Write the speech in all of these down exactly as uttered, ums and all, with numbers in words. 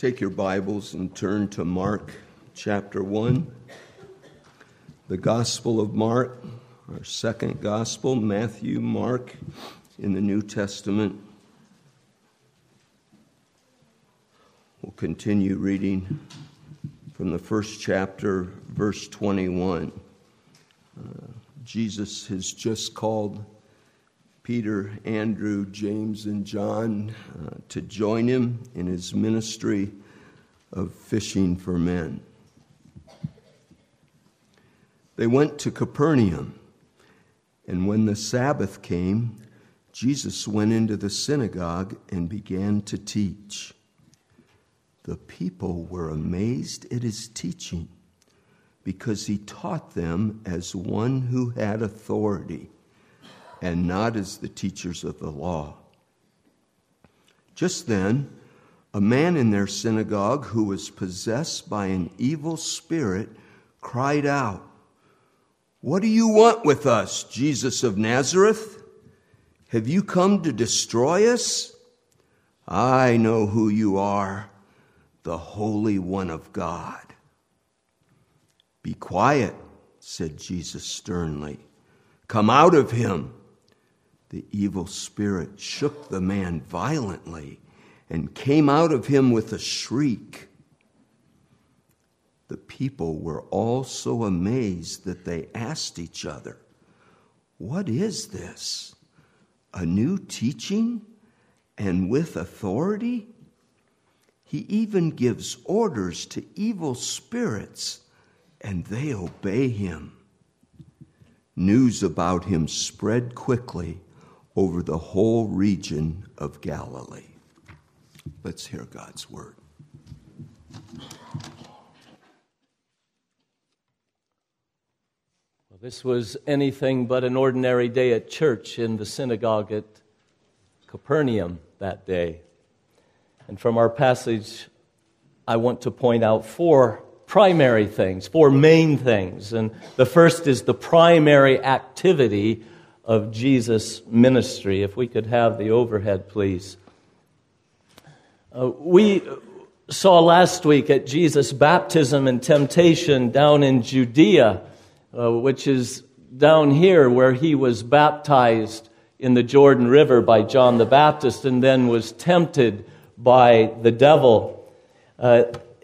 Take your Bibles and turn to Mark chapter one. The Gospel of Mark, our second Gospel, Matthew, Mark, in the New Testament. We'll continue reading from the first chapter, verse twenty-one. Uh, Jesus has just called Peter, Andrew, James, and John uh, to join him in his ministry of fishing for men. They went to Capernaum, and when the Sabbath came, Jesus went into the synagogue and began to teach. The people were amazed at his teaching, because he taught them as one who had authority, and not as the teachers of the law. Just then, a man in their synagogue who was possessed by an evil spirit cried out, "What do you want with us, Jesus of Nazareth? Have you come to destroy us? I know who you are, the Holy One of God." "Be quiet," said Jesus sternly. "Come out of him." The evil spirit shook the man violently and came out of him with a shriek. The people were all so amazed that they asked each other, "What is this? A new teaching and with authority? He even gives orders to evil spirits, and they obey him." News about him spread quickly over the whole region of Galilee. Let's hear God's word. Well, this was anything but an ordinary day at church in the synagogue at Capernaum that day. And from our passage, I want to point out four primary things, four main things. And the first is the primary activity of Jesus' ministry. If we could have the overhead, please. Uh, we saw last week at Jesus' baptism and temptation down in Judea, uh, which is down here where he was baptized in the Jordan River by John the Baptist and then was tempted by the devil. Uh,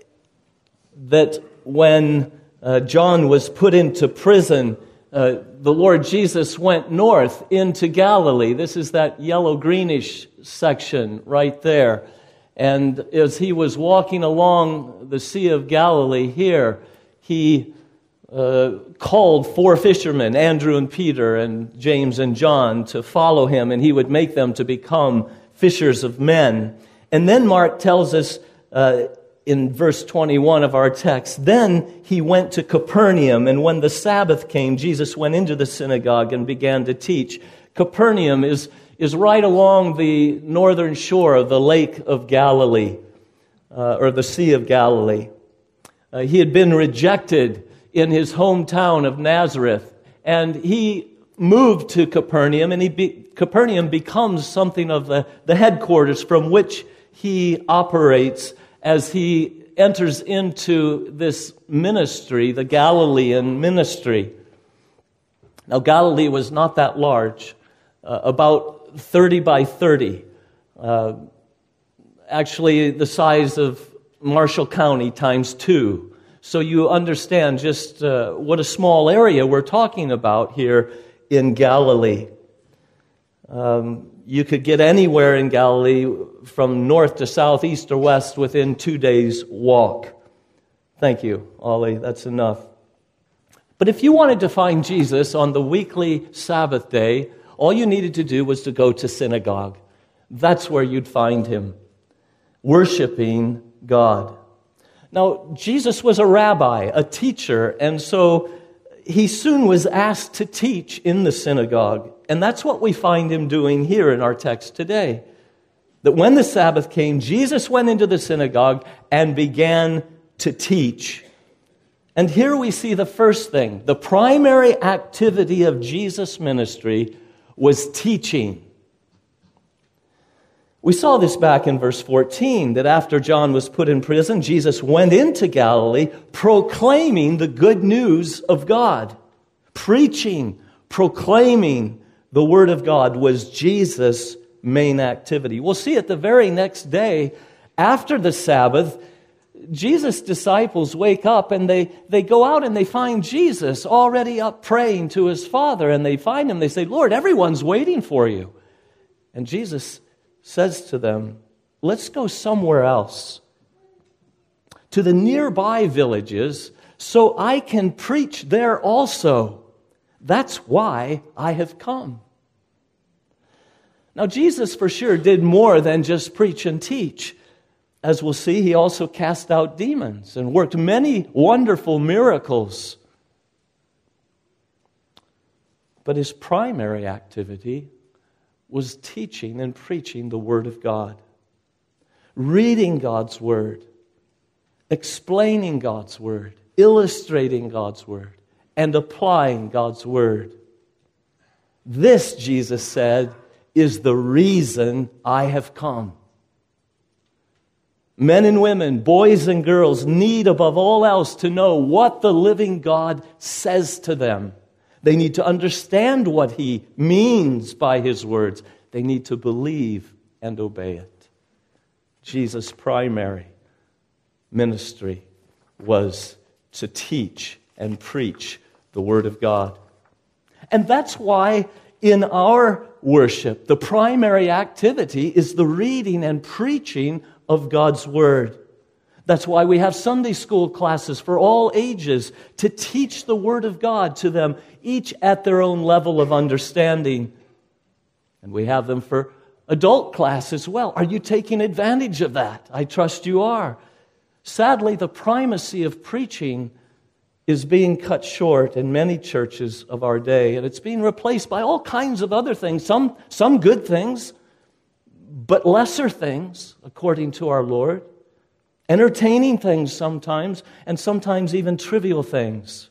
that when uh, John was put into prison, uh, the Lord Jesus went north into Galilee. This is that yellow-greenish section right there. And as he was walking along the Sea of Galilee here, he uh, called four fishermen, Andrew and Peter and James and John, to follow him, and he would make them to become fishers of men. And then Mark tells us uh, in verse twenty-one of our text, then he went to Capernaum, and when the Sabbath came, Jesus went into the synagogue and began to teach. Capernaum is, is right along the northern shore of the Lake of Galilee, uh, or the Sea of Galilee. Uh, he had been rejected in his hometown of Nazareth, and he moved to Capernaum, and he be, Capernaum becomes something of the, the headquarters from which he operates as he enters into this ministry, the Galilean ministry. Now, Galilee was not that large, uh, about thirty by thirty, uh, actually the size of Marshall County times two. So you understand just uh, what a small area we're talking about here in Galilee. Um, you could get anywhere in Galilee from north to south, east or west within two days' walk. Thank you, Ollie. That's enough. But if you wanted to find Jesus on the weekly Sabbath day, all you needed to do was to go to synagogue. That's where you'd find him, worshiping God. Now, Jesus was a rabbi, a teacher, and so he soon was asked to teach in the synagogue. And that's what we find him doing here in our text today. That when the Sabbath came, Jesus went into the synagogue and began to teach. And here we see the first thing. The primary activity of Jesus' ministry was teaching. We saw this back in verse fourteen, that after John was put in prison, Jesus went into Galilee proclaiming the good news of God. Preaching, proclaiming the Word of God was Jesus' main activity. We'll see it the very next day, after the Sabbath, Jesus' disciples wake up and they, they go out and they find Jesus already up praying to his Father. And they find him, they say, "Lord, everyone's waiting for you." And Jesus says to them, "Let's go somewhere else, to the nearby villages, so I can preach there also. That's why I have come." Now, Jesus for sure did more than just preach and teach. As we'll see, he also cast out demons and worked many wonderful miracles. But his primary activity was teaching and preaching the Word of God, reading God's Word, explaining God's Word, illustrating God's Word, and applying God's Word. This, Jesus said, is the reason I have come. Men and women, boys and girls need above all else to know what the living God says to them. They need to understand what He means by His words. They need to believe and obey it. Jesus' primary ministry was to teach and preach the Word of God. And that's why in our worship, the primary activity is the reading and preaching of God's Word. That's why we have Sunday school classes for all ages to teach the Word of God to them, each at their own level of understanding. And we have them for adult class as well. Are you taking advantage of that? I trust you are. Sadly, the primacy of preaching is being cut short in many churches of our day, and it's being replaced by all kinds of other things, some, some good things, but lesser things, according to our Lord. Entertaining things sometimes, and sometimes even trivial things.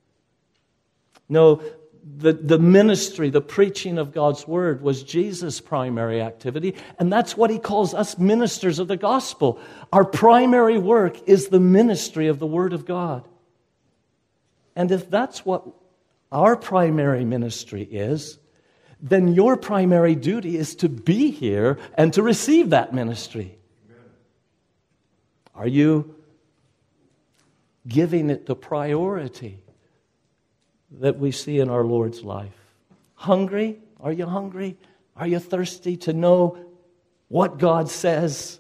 No, the, the ministry, the preaching of God's Word was Jesus' primary activity, and that's what He calls us ministers of the gospel. Our primary work is the ministry of the Word of God. And if that's what our primary ministry is, then your primary duty is to be here and to receive that ministry. Amen. Are you giving it the priority that we see in our Lord's life? Hungry? Are you hungry? Are you thirsty to know what God says?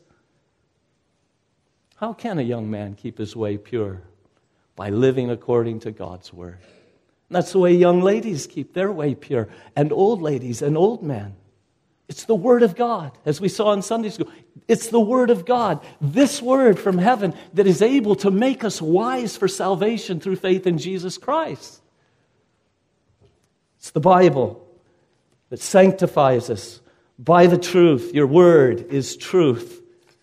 How can a young man keep his way pure? By living according to God's Word. And that's the way young ladies keep their way pure, and old ladies and old men. It's the Word of God, as we saw in Sunday school. It's the Word of God, this Word from heaven that is able to make us wise for salvation through faith in Jesus Christ. It's the Bible that sanctifies us by the truth. Your Word is truth.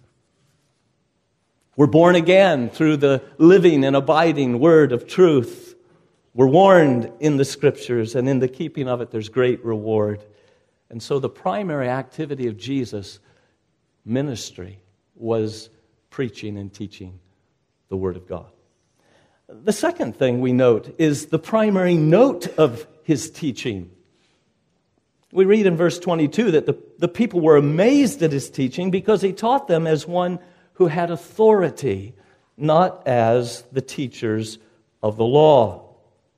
We're born again through the living and abiding Word of truth. We're warned in the Scriptures, and in the keeping of it, there's great reward. And so the primary activity of Jesus' ministry was preaching and teaching the Word of God. The second thing we note is the primary note of His teaching. We read in verse twenty-two that the, the people were amazed at His teaching because He taught them as one who had authority, not as the teachers of the law.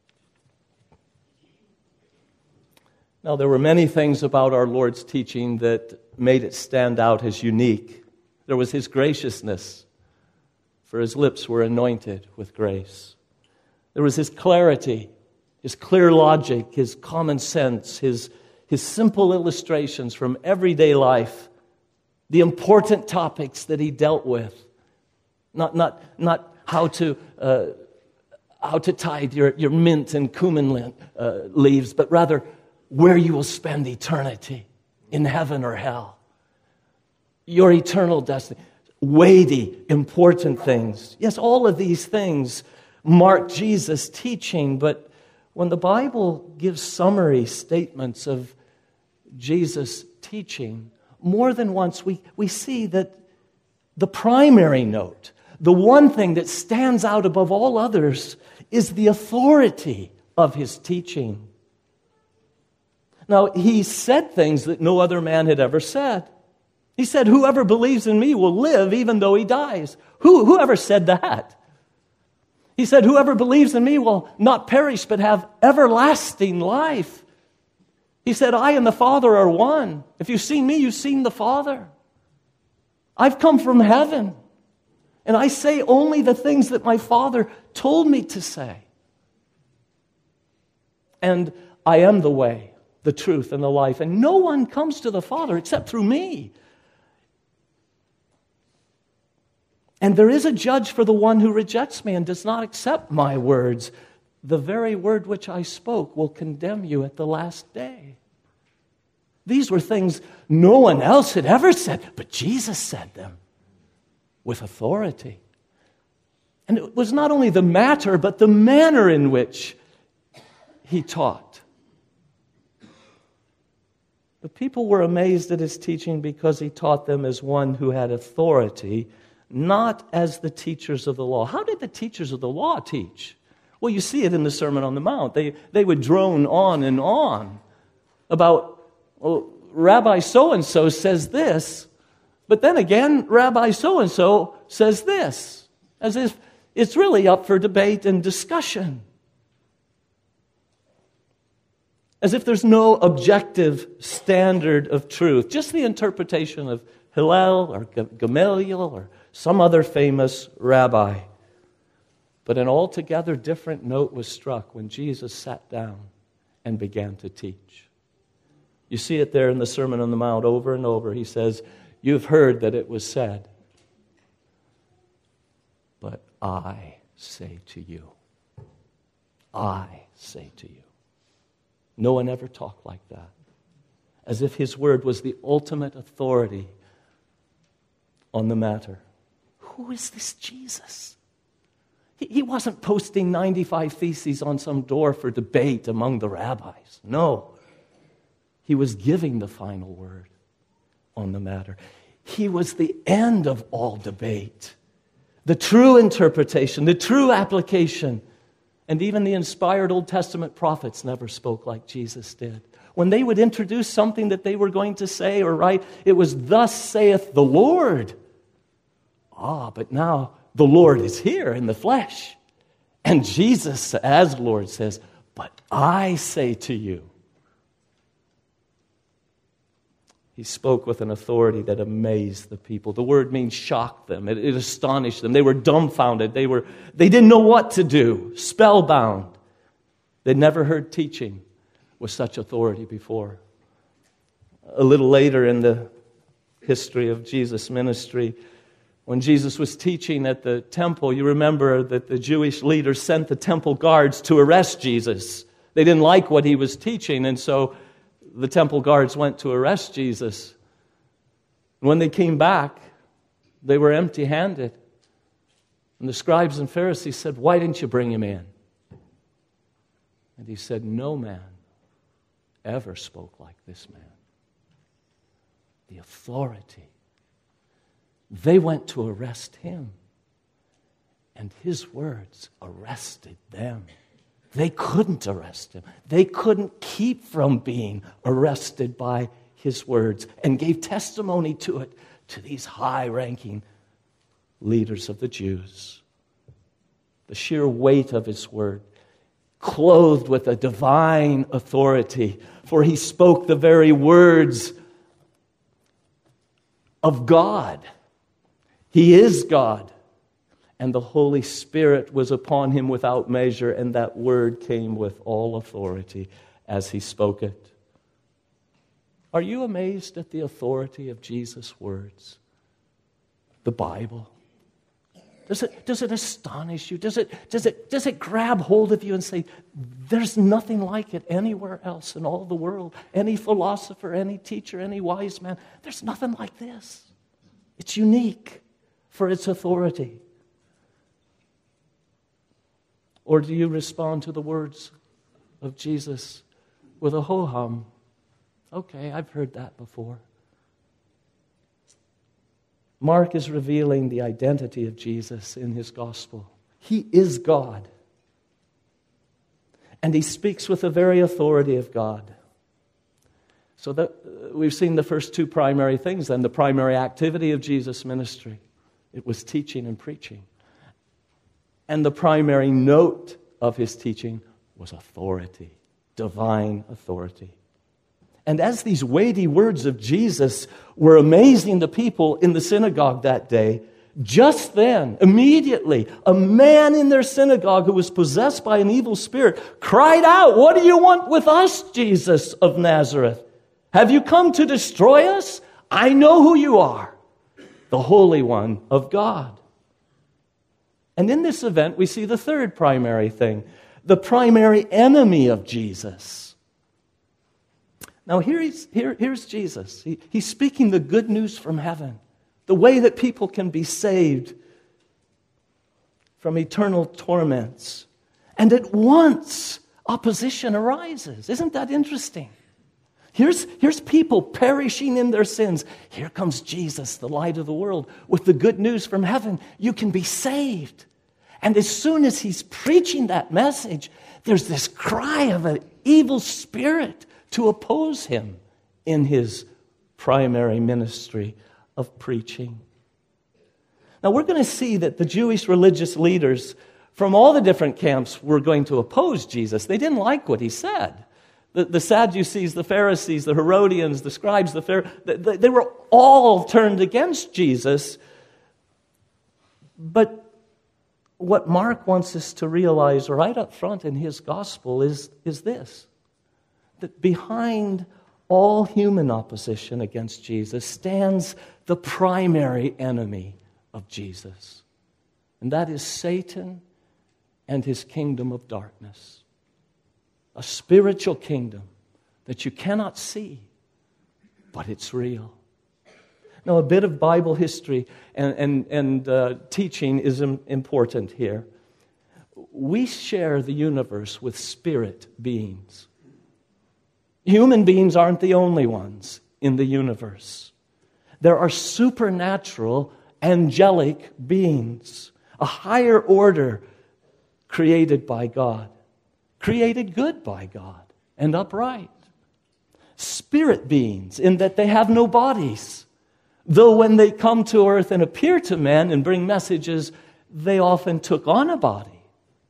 Now, there were many things about our Lord's teaching that made it stand out as unique. There was His graciousness, for His lips were anointed with grace. There was His clarity, His clear logic, His common sense, His, his simple illustrations from everyday life, the important topics that He dealt with. Not, not, not how to uh, how to tithe your, your mint and cumin uh, leaves, but rather where you will spend eternity, in heaven or hell. Your eternal destiny. Weighty, important things. Yes, all of these things mark Jesus' teaching, but when the Bible gives summary statements of Jesus' teaching, more than once, we, we see that the primary note, the one thing that stands out above all others, is the authority of his teaching. Now, he said things that no other man had ever said. He said, whoever believes in me will live even though he dies. Who, whoever said that? He said, whoever believes in me will not perish but have everlasting life. He said, I and the Father are one. If you've seen me, you've seen the Father. I've come from heaven, and I say only the things that my Father told me to say. And I am the way, the truth, and the life, and no one comes to the Father except through me. And there is a judge for the one who rejects me and does not accept my words. The very word which I spoke will condemn you at the last day. These were things no one else had ever said, but Jesus said them with authority. And it was not only the matter, but the manner in which he taught. The people were amazed at his teaching because he taught them as one who had authority, not as the teachers of the law. How did the teachers of the law teach? Well, you see it in the Sermon on the Mount. They, they would drone on and on about, well, Rabbi so-and-so says this, but then again, Rabbi so-and-so says this, as if it's really up for debate and discussion. As if there's no objective standard of truth, just the interpretation of Hillel or Gamaliel or some other famous rabbi. But an altogether different note was struck when Jesus sat down and began to teach. You see it there in the Sermon on the Mount over and over. He says, you've heard that it was said, but I say to you. I say to you. No one ever talked like that. As if his word was the ultimate authority on the matter. Who is this Jesus? He, he wasn't posting ninety-five theses on some door for debate among the rabbis. No. He was giving the final word on the matter. He was the end of all debate. The true interpretation, the true application. And even the inspired Old Testament prophets never spoke like Jesus did. When they would introduce something that they were going to say or write, it was, thus saith the Lord. Ah, but now the Lord is here in the flesh. And Jesus, as Lord, says, but I say to you. He spoke with an authority that amazed the people. The word means shocked them. It, it astonished them. They were dumbfounded. They were, they didn't know what to do. Spellbound. They'd never heard teaching with such authority before. A little later in the history of Jesus' ministry, when Jesus was teaching at the temple, you remember that the Jewish leaders sent the temple guards to arrest Jesus. They didn't like what he was teaching, and so the temple guards went to arrest Jesus. When they came back, they were empty-handed. And the scribes and Pharisees said, why didn't you bring him in? And he said, no man ever spoke like this man. The authority. They went to arrest him, and his words arrested them. They couldn't arrest him. They couldn't keep from being arrested by his words, and gave testimony to it to these high-ranking leaders of the Jews. The sheer weight of his word, clothed with a divine authority, for he spoke the very words of God. He is God. And the Holy Spirit was upon him without measure, and that word came with all authority as he spoke it. Are you amazed at the authority of Jesus' words? The Bible. Does it, does it astonish you? Does it, does it, does it grab hold of you and say, there's nothing like it anywhere else in all the world? Any philosopher, any teacher, any wise man, there's nothing like this. It's unique for its authority. Or do you respond to the words of Jesus with a ho-hum? Okay, I've heard that before. Mark is revealing the identity of Jesus in his gospel. He is God. And he speaks with the very authority of God. So that uh, we've seen the first two primary things then. The primary activity of Jesus' ministry. It was teaching and preaching. And the primary note of his teaching was authority. Divine authority. And as these weighty words of Jesus were amazing the people in the synagogue that day, just then, immediately, a man in their synagogue who was possessed by an evil spirit cried out, "What do you want with us, Jesus of Nazareth? Have you come to destroy us? I know who you are, the Holy One of God." And in this event, we see the third primary thing, the primary enemy of Jesus. Now, here he's, here, here's Jesus. He, he's speaking the good news from heaven, the way that people can be saved from eternal torments. And at once, opposition arises. Isn't that interesting? Here's, here's people perishing in their sins. Here comes Jesus, the light of the world, with the good news from heaven. You can be saved. And as soon as he's preaching that message, there's this cry of an evil spirit to oppose him in his primary ministry of preaching. Now we're going to see that the Jewish religious leaders from all the different camps were going to oppose Jesus. They didn't like what he said. The, the Sadducees, the Pharisees, the Herodians, the scribes, the Pharisees, they, they were all turned against Jesus. But what Mark wants us to realize right up front in his gospel is, is this, that behind all human opposition against Jesus stands the primary enemy of Jesus. And that is Satan and his kingdom of darkness. A spiritual kingdom that you cannot see, but it's real. Now, a bit of Bible history and, and, and uh, teaching is important here. We share the universe with spirit beings. Human beings aren't the only ones in the universe. There are supernatural, angelic beings, a higher order created by God, created good by God and upright. Spirit beings in that they have no bodies, though when they come to earth and appear to men and bring messages, they often took on a body.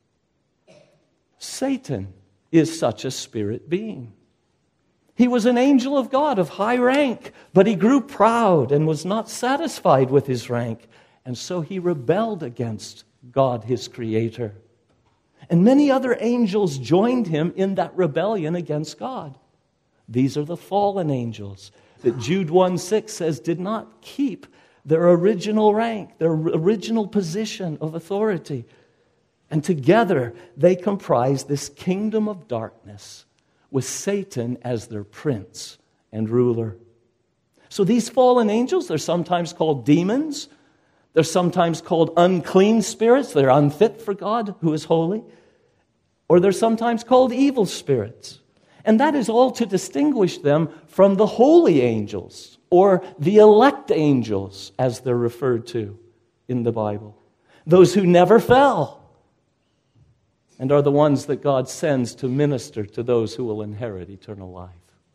Satan is such a spirit being. He was an angel of God of high rank, but he grew proud and was not satisfied with his rank, and so he rebelled against God, his creator. And many other angels joined him in that rebellion against God. These are the fallen angels that Jude one six says did not keep their original rank, their original position of authority. And together they comprise this kingdom of darkness with Satan as their prince and ruler. So these fallen angels, they're sometimes called demons. They're sometimes called unclean spirits. They're unfit for God, who is holy. Or they're sometimes called evil spirits. And that is all to distinguish them from the holy angels, or the elect angels, as they're referred to in the Bible. Those who never fell, and are the ones that God sends to minister to those who will inherit eternal life.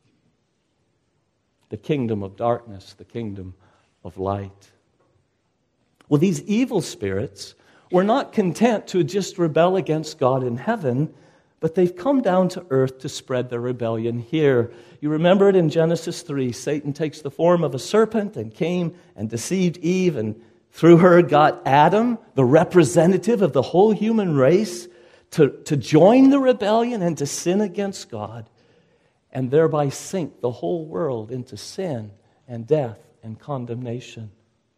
The kingdom of darkness, the kingdom of light. Well, these evil spirits were not content to just rebel against God in heaven, but they've come down to earth to spread their rebellion here. You remember it in Genesis three. Satan takes the form of a serpent and came and deceived Eve, and through her got Adam, the representative of the whole human race, to, to join the rebellion and to sin against God, and thereby sink the whole world into sin and death and condemnation.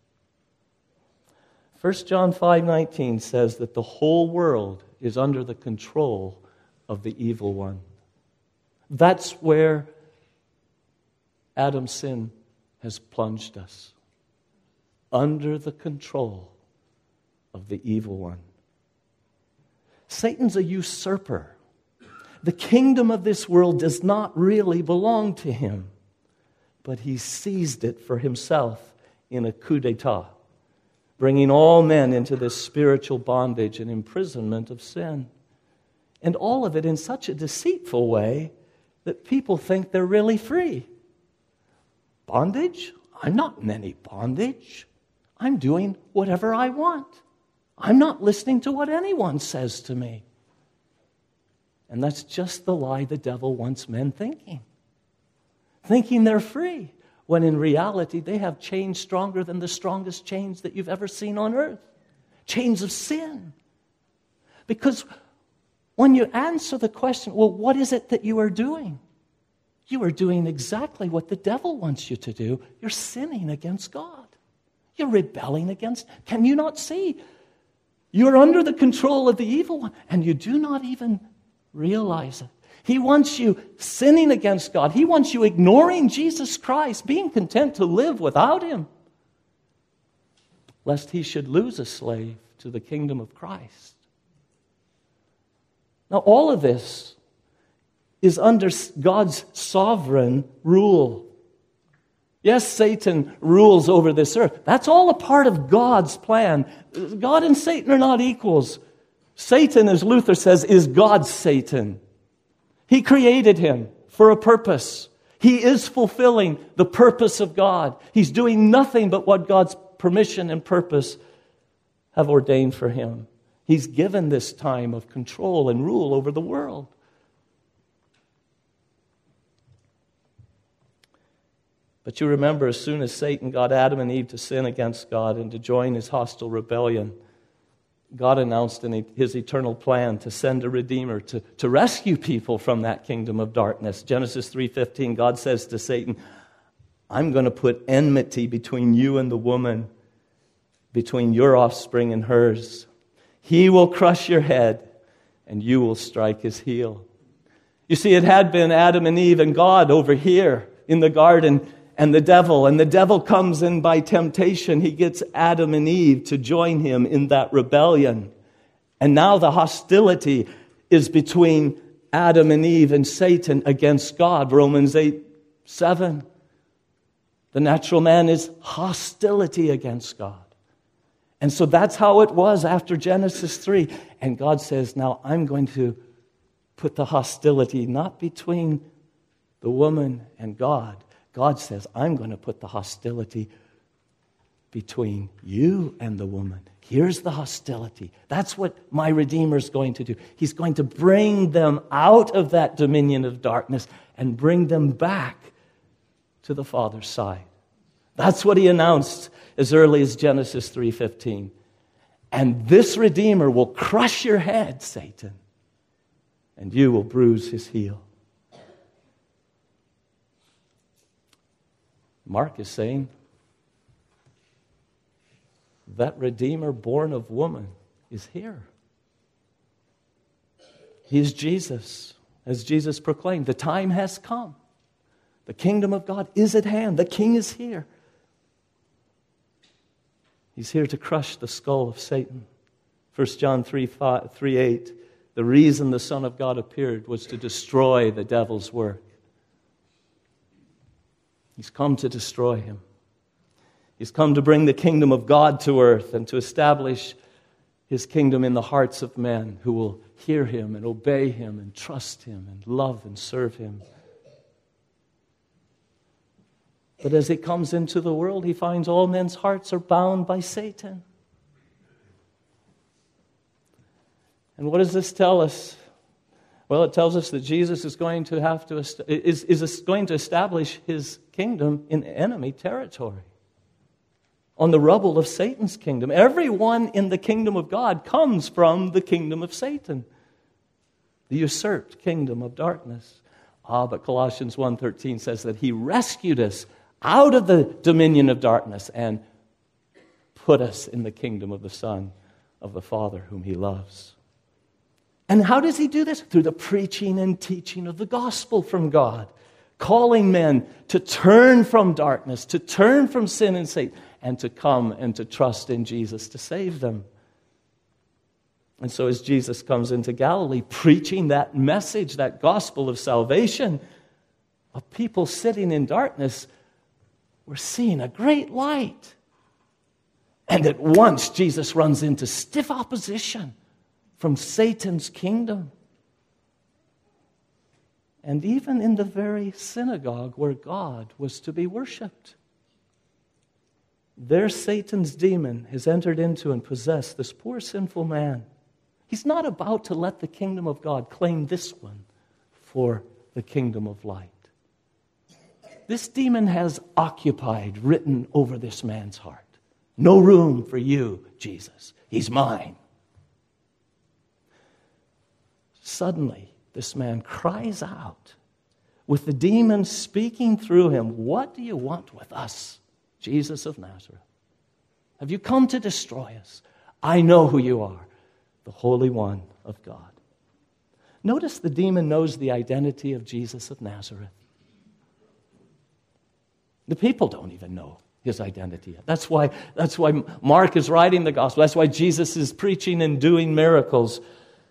First John five nineteen says that the whole world is under the control of the evil one. That's where Adam's sin has plunged us. Under the control of the evil one. Satan's a usurper. The kingdom of this world does not really belong to him, but he seized it for himself in a coup d'etat, bringing all men into this spiritual bondage and imprisonment of sin. And all of it in such a deceitful way that people think they're really free. Bondage? I'm not in any bondage. I'm doing whatever I want. I'm not listening to what anyone says to me. And that's just the lie the devil wants men thinking. Thinking they're free, when in reality they have chains stronger than the strongest chains that you've ever seen on earth. Chains of sin. Because when you answer the question, well, what is it that you are doing? You are doing exactly what the devil wants you to do. You're sinning against God. You're rebelling against. Can you not see? You're under the control of the evil one, and you do not even realize it. He wants you sinning against God. He wants you ignoring Jesus Christ, being content to live without Him, lest he should lose a slave to the kingdom of Christ. Now, all of this is under God's sovereign rule. Yes, Satan rules over this earth. That's all a part of God's plan. God and Satan are not equals. Satan, as Luther says, is God's Satan. He created him for a purpose. He is fulfilling the purpose of God. He's doing nothing but what God's permission and purpose have ordained for him. He's given this time of control and rule over the world. But you remember, as soon as Satan got Adam and Eve to sin against God and to join his hostile rebellion, God announced in his eternal plan to send a Redeemer to, to rescue people from that kingdom of darkness. Genesis three fifteen, God says to Satan, I'm going to put enmity between you and the woman, between your offspring and hers. He will crush your head, and you will strike his heel. You see, it had been Adam and Eve and God over here in the garden, and the devil. And the devil comes in by temptation. He gets Adam and Eve to join him in that rebellion. And now the hostility is between Adam and Eve and Satan against God. Romans eight seven. The natural man is hostility against God. And so that's how it was after Genesis three. And God says, now I'm going to put the hostility not between the woman and God. God says, I'm going to put the hostility between you and the woman. Here's the hostility. That's what my Redeemer's going to do. He's going to bring them out of that dominion of darkness and bring them back to the Father's side. That's what he announced as early as Genesis three fifteen. And this Redeemer will crush your head, Satan, and you will bruise his heel. Mark is saying that Redeemer born of woman is here. He is Jesus, as Jesus proclaimed. The time has come. The kingdom of God is at hand. The King is here. He's here to crush the skull of Satan. First John three eight, the reason the Son of God appeared was to destroy the devil's work. He's come to destroy him. He's come to bring the kingdom of God to earth and to establish his kingdom in the hearts of men who will hear him and obey him and trust him and love and serve him. But as he comes into the world, he finds all men's hearts are bound by Satan. And what does this tell us? Well, it tells us that Jesus is going to have to is, is going to establish his kingdom in enemy territory, on the rubble of Satan's kingdom. Everyone in the kingdom of God comes from the kingdom of Satan, the usurped kingdom of darkness. Ah, but Colossians one thirteen says that he rescued us out of the dominion of darkness and put us in the kingdom of the Son of the Father whom he loves. And how does he do this? Through the preaching and teaching of the gospel from God, calling men to turn from darkness, to turn from sin and Satan, and to come and to trust in Jesus to save them. And so as Jesus comes into Galilee, preaching that message, that gospel of salvation, of people sitting in darkness, we're seeing a great light And at once, Jesus runs into stiff opposition from Satan's kingdom. And even in the very synagogue where God was to be worshipped. There Satan's demon has entered into and possessed this poor sinful man. He's not about to let the kingdom of God claim this one for the kingdom of light. This demon has occupied, written over this man's heart. No room for you, Jesus. He's mine. Suddenly, this man cries out, with the demon speaking through him, "What do you want with us, Jesus of Nazareth? Have you come to destroy us? I know who you are, the Holy One of God." Notice the demon knows the identity of Jesus of Nazareth. The people don't even know his identity yet. That's why, that's why Mark is writing the gospel. That's why Jesus is preaching and doing miracles.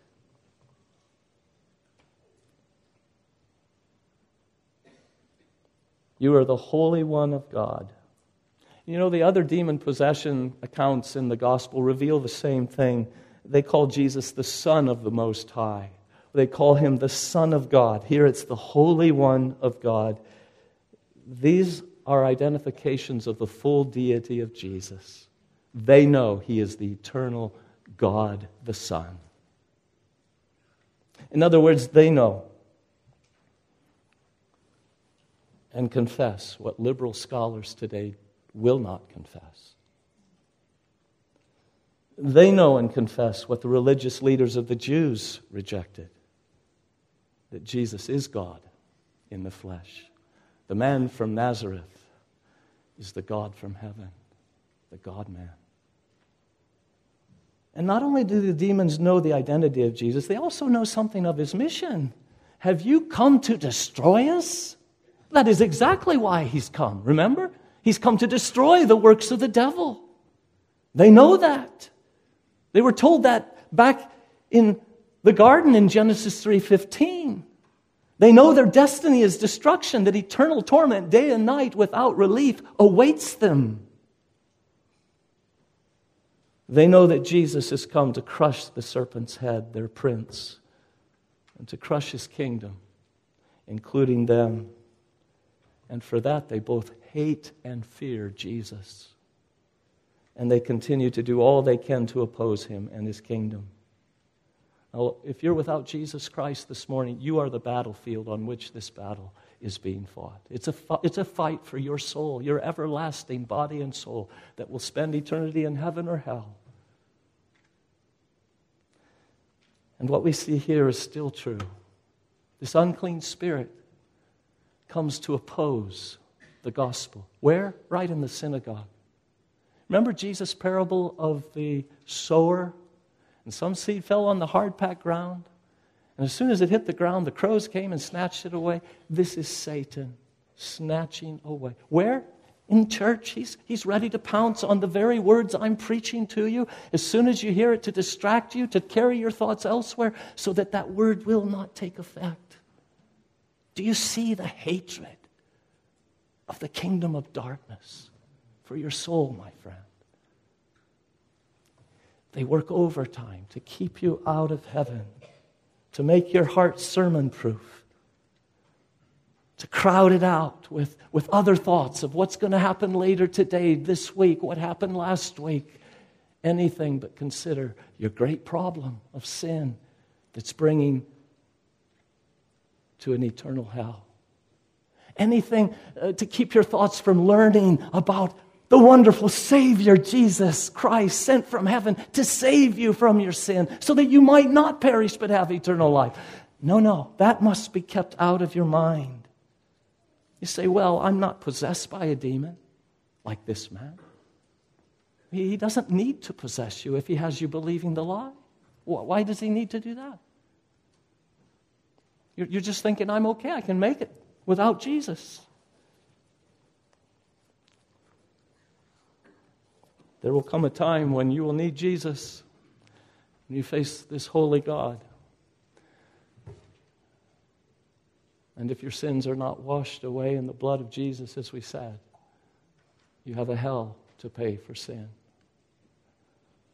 You are the Holy One of God. You know, the other demon possession accounts in the gospel reveal the same thing. They call Jesus the Son of the Most High. They call him the Son of God. Here it's the Holy One of God. These are identifications of the full deity of Jesus. They know he is the eternal God, the Son. In other words, they know and confess what liberal scholars today will not confess. They know and confess what the religious leaders of the Jews rejected, that Jesus is God in the flesh. The man from Nazareth is the God from heaven, the God-man. And not only do the demons know the identity of Jesus, they also know something of his mission. Have you come to destroy us? That is exactly why he's come, remember? He's come to destroy the works of the devil. They know that. They were told that back in the garden in Genesis three fifteen. They know their destiny is destruction, that eternal torment day and night without relief awaits them. They know that Jesus has come to crush the serpent's head, their prince, and to crush his kingdom, including them. And for that, they both hate and fear Jesus. And they continue to do all they can to oppose him and his kingdom. Now, if you're without Jesus Christ this morning, you are the battlefield on which this battle is being fought. It's a, it's a fight for your soul, your everlasting body and soul that will spend eternity in heaven or hell. And what we see here is still true. This unclean spirit comes to oppose the gospel. Where? Right in the synagogue. Remember Jesus' parable of the sower? And some seed fell on the hard-packed ground. And as soon as it hit the ground, the crows came and snatched it away. This is Satan snatching away. Where? In church. He's, he's ready to pounce on the very words I'm preaching to you. As soon as you hear it, to distract you, to carry your thoughts elsewhere, so that that word will not take effect. Do you see the hatred of the kingdom of darkness for your soul, my friend? They work overtime to keep you out of heaven, to make your heart sermon-proof, to crowd it out with, with other thoughts of what's going to happen later today, this week, what happened last week. Anything but consider your great problem of sin that's bringing to an eternal hell. Anything uh, to keep your thoughts from learning about the wonderful Savior, Jesus Christ, sent from heaven to save you from your sin so that you might not perish but have eternal life. No, no, that must be kept out of your mind. You say, well, I'm not possessed by a demon like this man. He doesn't need to possess you if he has you believing the lie. Why does he need to do that? You're just thinking, I'm okay, I can make it without Jesus. There will come a time when you will need Jesus and you face this holy God. And if your sins are not washed away in the blood of Jesus, as we said, you have a hell to pay for sin.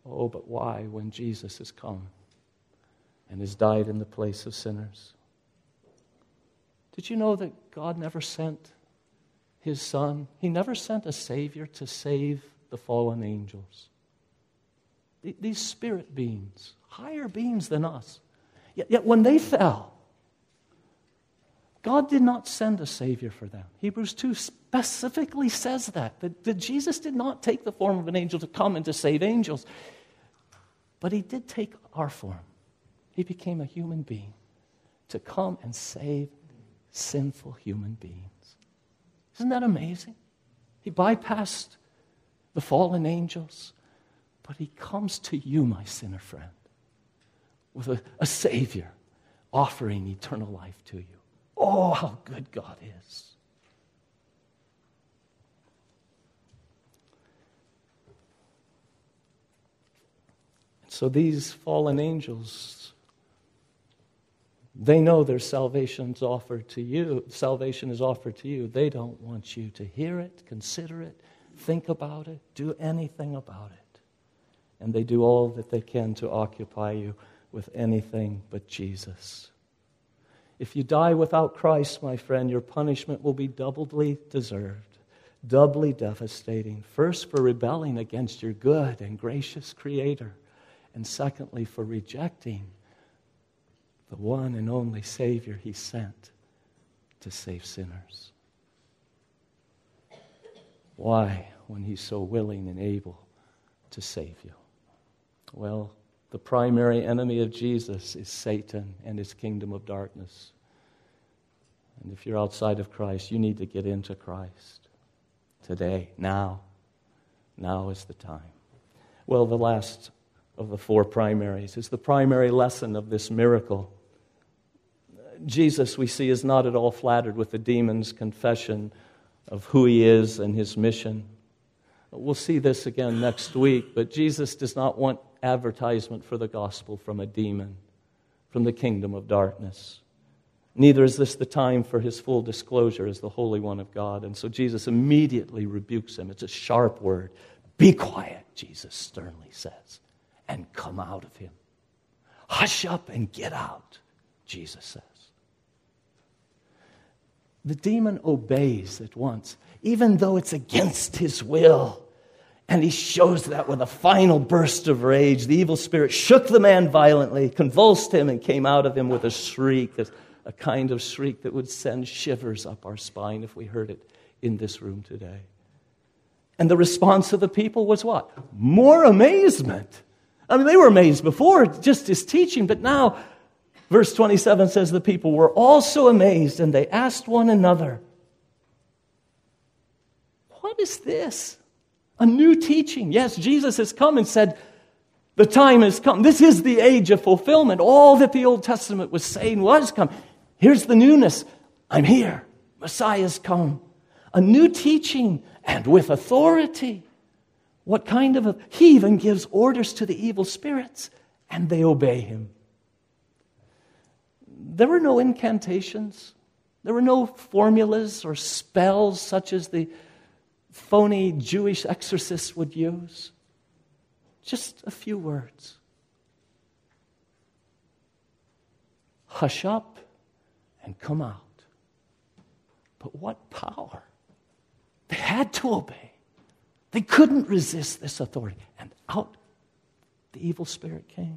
Oh, but why when Jesus has come and has died in the place of sinners? Did you know that God never sent His Son? He never sent a Savior to save the fallen angels. These spirit beings, higher beings than us. Yet, yet when they fell, God did not send a Savior for them. Hebrews two specifically says that, that, that Jesus did not take the form of an angel to come and to save angels. But He did take our form. He became a human being to come and save sinful human beings. Isn't that amazing? He bypassed the fallen angels, but He comes to you, my sinner friend, with a, a Savior offering eternal life to you. Oh, how good God is. So these fallen angels, they know their salvation's offered to you. Salvation is offered to you. They don't want you to hear it, consider it, think about it, do anything about it. And they do all that they can to occupy you with anything but Jesus. If you die without Christ, my friend, your punishment will be doubly deserved, doubly devastating. First, for rebelling against your good and gracious Creator, and secondly, for rejecting the one and only Savior He sent to save sinners. Why, when He's so willing and able to save you? Well, the primary enemy of Jesus is Satan and his kingdom of darkness. And if you're outside of Christ, you need to get into Christ today, now. Now is the time. Well, the last of the four primaries is the primary lesson of this miracle. Jesus, we see, is not at all flattered with the demon's confession of who He is and His mission. We'll see this again next week, but Jesus does not want advertisement for the gospel from a demon, from the kingdom of darkness. Neither is this the time for His full disclosure as the Holy One of God. And so Jesus immediately rebukes him. It's a sharp word. Be quiet, Jesus sternly says, and come out of him. Hush up and get out, Jesus says. The demon obeys at once, even though it's against his will. And he shows that with a final burst of rage. The evil spirit shook the man violently, convulsed him, and came out of him with a shriek, a kind of shriek that would send shivers up our spine if we heard it in this room today. And the response of the people was what? More amazement. I mean, they were amazed before, just his teaching, but now, verse twenty-seven says the people were also amazed, and they asked one another, what is this? A new teaching. Yes, Jesus has come and said, the time has come. This is the age of fulfillment. All that the Old Testament was saying was come. Here's the newness. I'm here. Messiah's come. A new teaching and with authority. What kind of a... He even gives orders to the evil spirits and they obey Him. There were no incantations. There were no formulas or spells such as the phony Jewish exorcists would use. Just a few words. Hush up and come out. But what power? They had to obey. They couldn't resist this authority. And out the evil spirit came.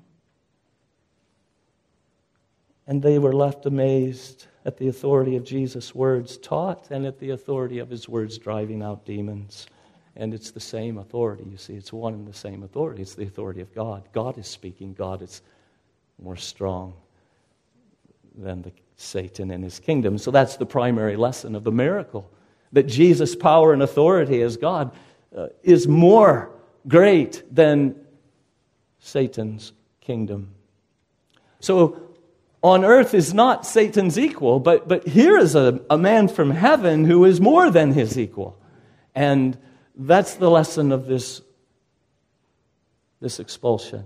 And they were left amazed at the authority of Jesus' words taught and at the authority of His words driving out demons. And it's the same authority, you see. It's one and the same authority. It's the authority of God. God is speaking. God is more strong than the Satan and his kingdom. So that's the primary lesson of the miracle. That Jesus' power and authority as God uh, is more great than Satan's kingdom. So on earth is not Satan's equal, but, but here is a, a man from heaven who is more than his equal. And that's the lesson of this, this expulsion.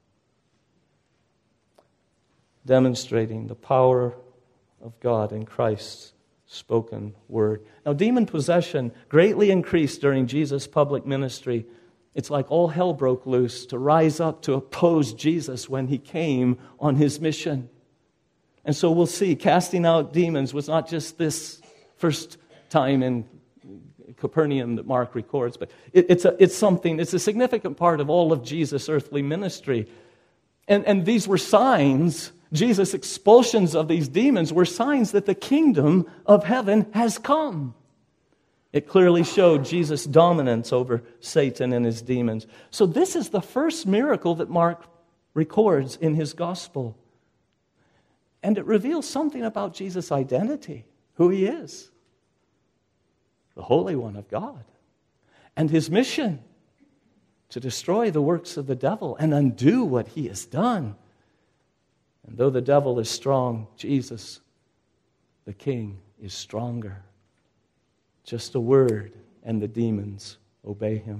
Demonstrating the power of God in Christ's spoken word. Now, demon possession greatly increased during Jesus' public ministry It's like all hell broke loose to rise up to oppose Jesus when he came on his mission. And so we'll see, casting out demons was not just this first time in Capernaum that Mark records, but it, it's, a, it's something, it's a significant part of all of Jesus' earthly ministry. And, and these were signs, Jesus' expulsions of these demons were signs that the kingdom of heaven has come. It clearly showed Jesus' dominance over Satan and his demons. So this is the first miracle that Mark records in his gospel. And it reveals something about Jesus' identity, who he is, the Holy One of God, and his mission to destroy the works of the devil and undo what he has done. And though the devil is strong, Jesus, the King, is stronger. Just a word, and the demons obey him.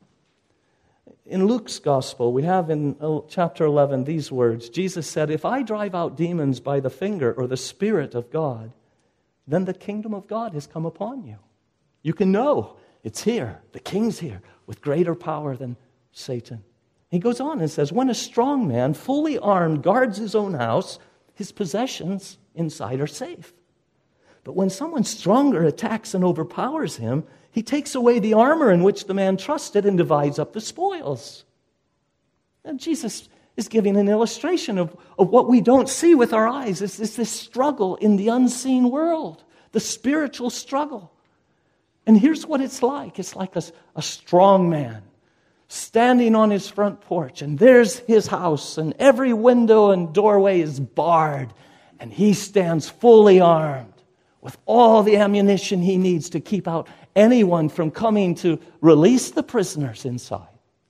In Luke's gospel, we have in chapter eleven these words. Jesus said, "If I drive out demons by the finger or the Spirit of God, then the kingdom of God has come upon you. You can know it's here. The King's here with greater power than Satan." He goes on and says, "When a strong man, fully armed, guards his own house, his possessions inside are safe. But when someone stronger attacks and overpowers him, he takes away the armor in which the man trusted and divides up the spoils." And Jesus is giving an illustration of, of what we don't see with our eyes. It's, it's this struggle in the unseen world, the spiritual struggle. And here's what it's like. It's like a, a strong man standing on his front porch, and there's his house, and every window and doorway is barred, and he stands fully armed with all the ammunition he needs to keep out anyone from coming to release the prisoners inside,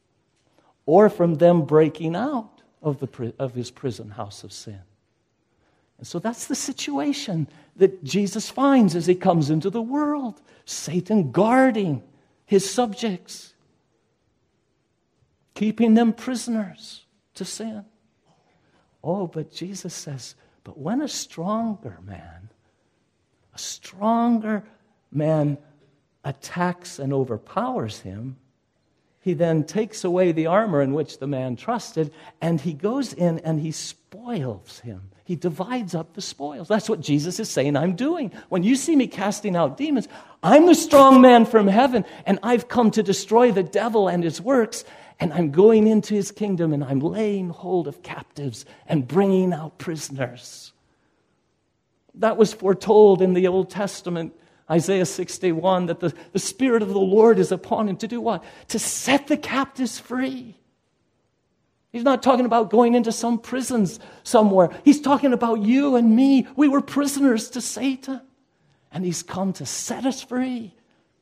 or from them breaking out of the of his prison house of sin. And so that's the situation that Jesus finds as he comes into the world. Satan guarding his subjects, keeping them prisoners to sin. Oh, but Jesus says, but when a stronger man, a stronger man attacks and overpowers him, he then takes away the armor in which the man trusted, and he goes in and he spoils him. He divides up the spoils. That's what Jesus is saying I'm doing. When you see me casting out demons, I'm the strong man from heaven, and I've come to destroy the devil and his works, and I'm going into his kingdom, and I'm laying hold of captives and bringing out prisoners. That was foretold in the Old Testament, Isaiah sixty-one, that the, the Spirit of the Lord is upon him to do what? To set the captives free. He's not talking about going into some prisons somewhere. He's talking about you and me. We were prisoners to Satan, and he's come to set us free.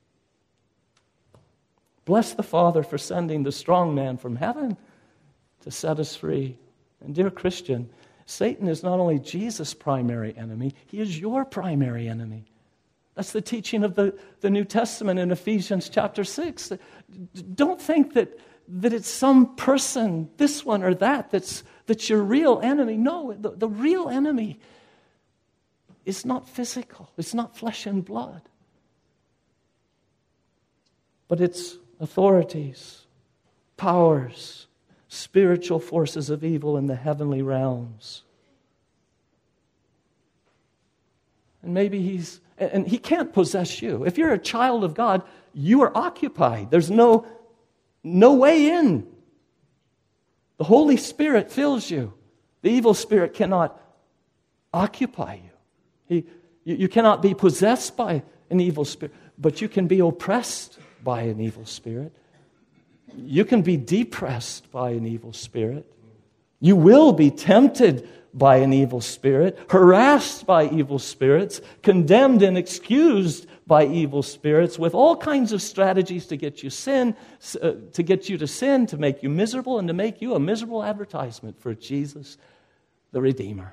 Bless the Father for sending the strong man from heaven to set us free. And dear Christian, Satan is not only Jesus' primary enemy, he is your primary enemy. That's the teaching of the, the New Testament in Ephesians chapter six. Don't think that, that it's some person, this one or that, that's, that's your real enemy. No, the, the real enemy is not physical. It's not flesh and blood. But it's authorities, powers, spiritual forces of evil in the heavenly realms. And maybe he's, and he can't possess you. If you're a child of God, you are occupied. There's no, no way in. The Holy Spirit fills you. The evil spirit cannot occupy you. He, you, you cannot be possessed by an evil spirit, but you can be oppressed by an evil spirit. You can be depressed by an evil spirit. You will be tempted by an evil spirit, harassed by evil spirits, condemned and excused by evil spirits, with all kinds of strategies to get you sin, uh, to get you to sin, to make you miserable, and to make you a miserable advertisement for Jesus, the Redeemer.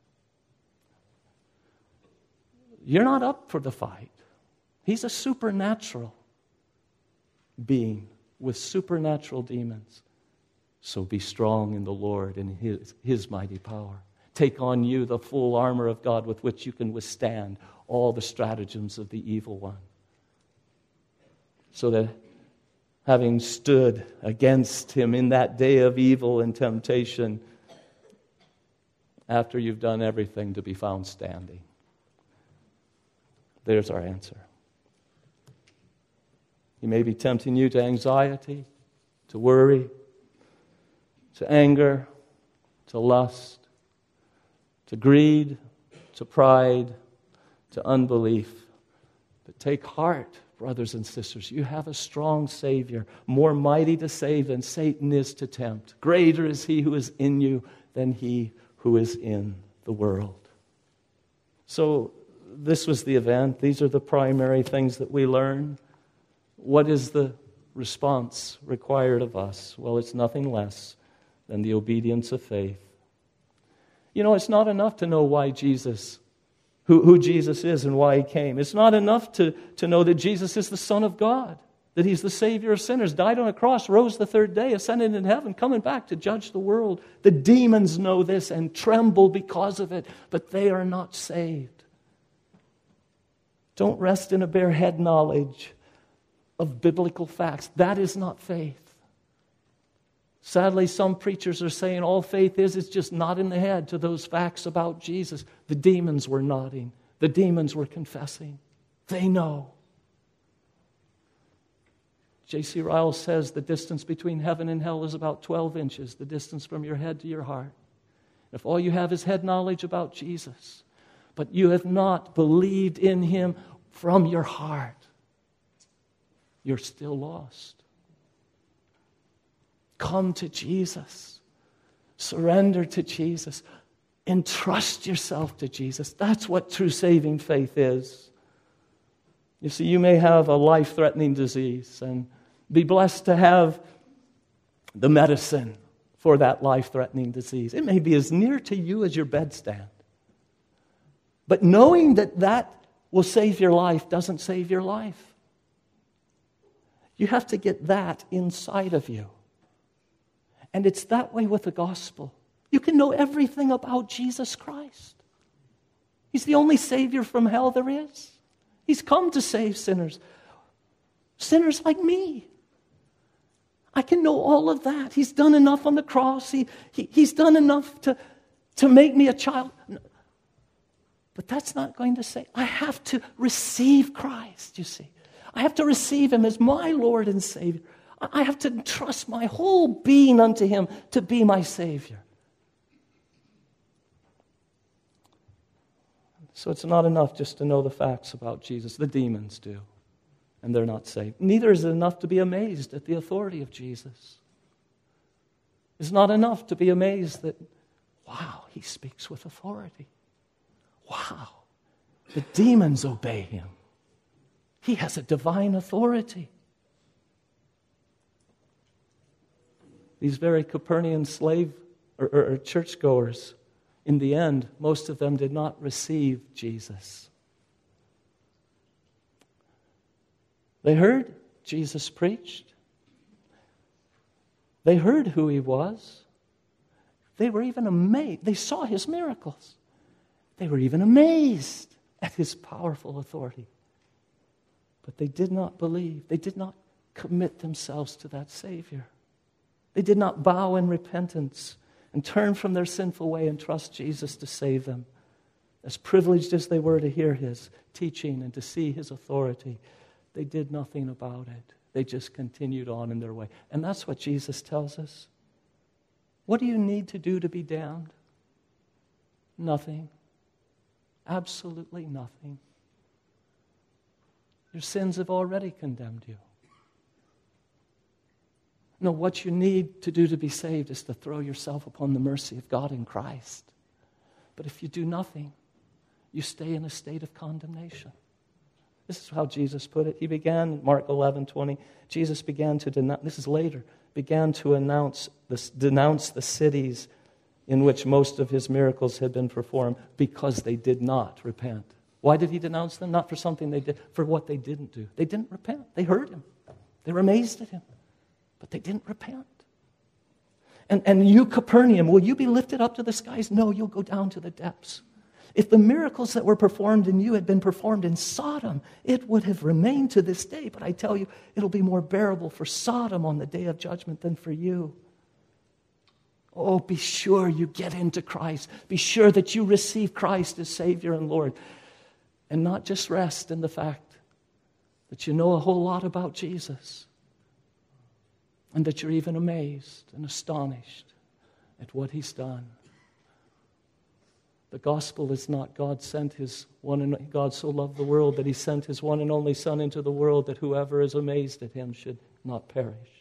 You're not up for the fight. He's a supernatural being with supernatural demons. So be strong in the Lord and His, His mighty power. Take on you the full armor of God with which you can withstand all the stratagems of the evil one. So that having stood against him in that day of evil and temptation, after you've done everything to be found standing? There's our answer. He may be tempting you to anxiety, to worry, to anger, to lust, to greed, to pride, to unbelief. But take heart, brothers and sisters. You have a strong Savior, more mighty to save than Satan is to tempt. Greater is He who is in you than he who is in the world. So this was the event. These are the primary things that we learn. What is the response required of us? Well, it's nothing less than the obedience of faith. You know, it's not enough to know why Jesus, who, who Jesus is and why He came. It's not enough to, to know that Jesus is the Son of God, that He's the Savior of sinners, died on a cross, rose the third day, ascended in heaven, coming back to judge the world. The demons know this and tremble because of it, but they are not saved. Don't rest in a bare head knowledge of biblical facts. That is not faith. Sadly, some preachers are saying all faith is is just nodding the head to those facts about Jesus. The demons were nodding. The demons were confessing. They know. J C Ryle says the distance between heaven and hell is about twelve inches, the distance from your head to your heart. If all you have is head knowledge about Jesus, but you have not believed in Him from your heart, you're still lost. Come to Jesus. Surrender to Jesus. Entrust yourself to Jesus. That's what true saving faith is. You see, you may have a life-threatening disease and be blessed to have the medicine for that life-threatening disease. It may be as near to you as your bedstand. But knowing that that will save your life doesn't save your life. You have to get that inside of you. And it's that way with the gospel. You can know everything about Jesus Christ. He's the only Savior from hell there is. He's come to save sinners. Sinners like me. I can know all of that. He's done enough on the cross. He, he, he's done enough to, to make me a child. But that's not going to say, I have to receive Christ, you see. I have to receive Him as my Lord and Savior. I have to entrust my whole being unto Him to be my Savior. So it's not enough just to know the facts about Jesus. The demons do, and they're not saved. Neither is it enough to be amazed at the authority of Jesus. It's not enough to be amazed that, wow, He speaks with authority. Wow, the demons obey Him. He has a divine authority. These very Copernican slave or, or, or churchgoers, in the end, most of them did not receive Jesus. They heard Jesus preached. They heard who He was. They were even amazed. They saw His miracles. They were even amazed at His powerful authority. But they did not believe. They did not commit themselves to that Savior. They did not bow in repentance and turn from their sinful way and trust Jesus to save them. As privileged as they were to hear His teaching and to see His authority, they did nothing about it. They just continued on in their way. And that's what Jesus tells us. What do you need to do to be damned? Nothing. Absolutely nothing. Your sins have already condemned you. No, what you need to do to be saved is to throw yourself upon the mercy of God in Christ. But if you do nothing, you stay in a state of condemnation. This is how Jesus put it. He began, Mark eleven twenty, Jesus began to denounce, this is later, began to announce this, denounce the cities in which most of His miracles had been performed because they did not repent. Why did He denounce them? Not for something they did, for what they didn't do. They didn't repent. They heard Him. They were amazed at Him. But they didn't repent. And, and you, Capernaum, will you be lifted up to the skies? No, you'll go down to the depths. If the miracles that were performed in you had been performed in Sodom, it would have remained to this day. But I tell you, it'll be more bearable for Sodom on the day of judgment than for you. Oh, be sure you get into Christ. Be sure that you receive Christ as Savior and Lord. And not just rest in the fact that you know a whole lot about Jesus. And that you're even amazed and astonished at what He's done. The gospel is not God sent His one and God so loved the world that He sent His one and only Son into the world that whoever is amazed at Him should not perish.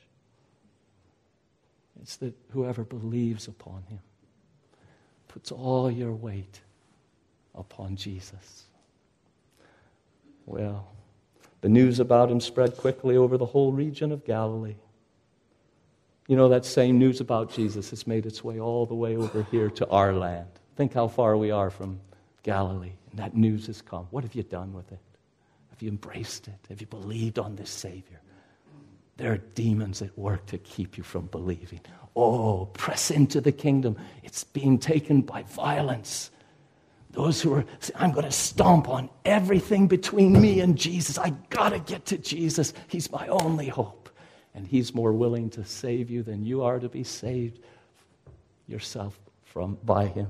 It's that whoever believes upon Him puts all your weight upon Jesus. Well, the news about Him spread quickly over the whole region of Galilee. You know, that same news about Jesus has made its way all the way over here to our land. Think how far we are from Galilee, and that news has come. What have you done with it? Have you embraced it? Have you believed on this Savior? There are demons at work to keep you from believing. Oh, press into the kingdom. It's being taken by violence. Those who are saying, I'm going to stomp on everything between me and Jesus. I got to get to Jesus. He's my only hope. And He's more willing to save you than you are to be saved yourself from by Him.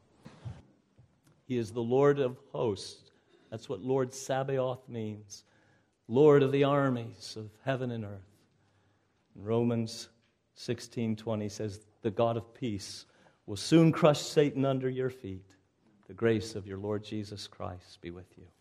He is the Lord of hosts. That's what Lord Sabaoth means. Lord of the armies of heaven and earth. In Romans sixteen twenty says, the God of peace will soon crush Satan under your feet. The grace of your Lord Jesus Christ be with you.